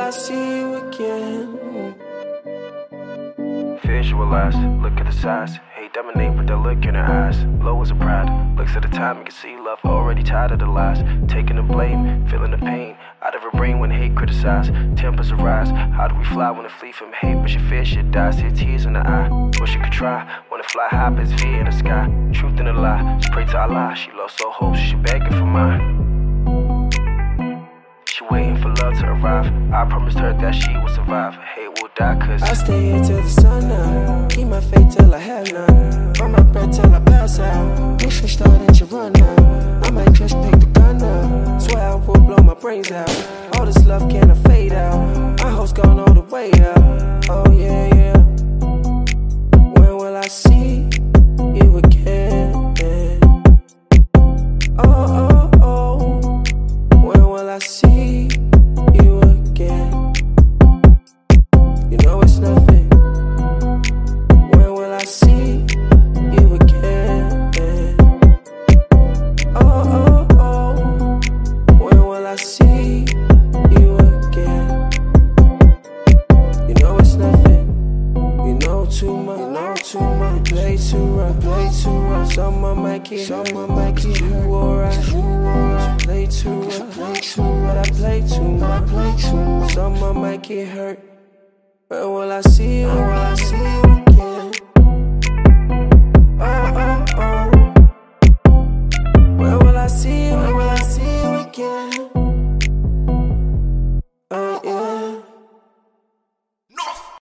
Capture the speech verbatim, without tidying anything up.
I see you again? Visualize, look at the size. Hate dominate with that look in her eyes. Low as a pride, looks at the time, you can see love already tired of the lies. Taking the blame, feeling the pain out of her brain when hate criticize. Tempers arise, how do we fly when it flee from hate? But she fears she'll die, see tears in the eye. Wish she could try, wanna fly high, but it's fear in the sky. Truth in a lie, she pray to Allah. She lost all hope, she begging for mine. She waiting for love to arrive. I promised her that she would survive. Hate will die cause I stay here till the sun up. Keep my faith till I have none. Burn my breath till I pass out. Mission starting to run out. I might just pick the gun up. Swear I will blow my brains out. All this love cannot fade out. My hope's gone all the way up. Oh yeah, yeah. When will I see you again? Oh, oh, oh. When will I see you again? You know it's nothing. When will I see you again? Oh, oh, oh. When will I see you again? You know it's nothing. You know too much. You know too much. Play too rough. Play too rough. Someone might get. Someone might get you alright. Play too rough. Play too rough. But I play too much. Play too much. Someone might get hurt. When will I see you?